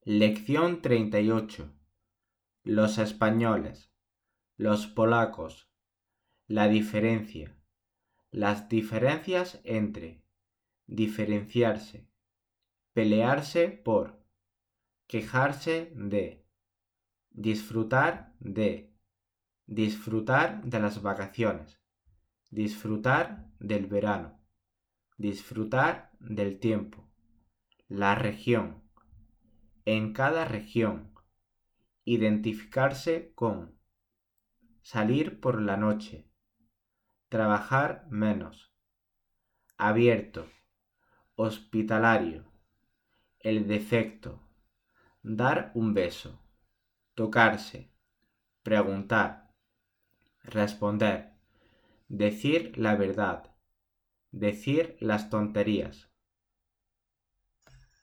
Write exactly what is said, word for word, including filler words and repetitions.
Lección treinta y ocho. Los españoles, los polacos, la diferencia, las diferencias entre, diferenciarse, pelearse por, quejarse de, disfrutar de, disfrutar de las vacaciones, disfrutar del verano, disfrutar del tiempo, la región, en cada región, identificarse con, salir por la noche, trabajar menos, abierto, hospitalario, el defecto, dar un beso, tocarse, preguntar, responder, decir la verdad, decir las tonterías,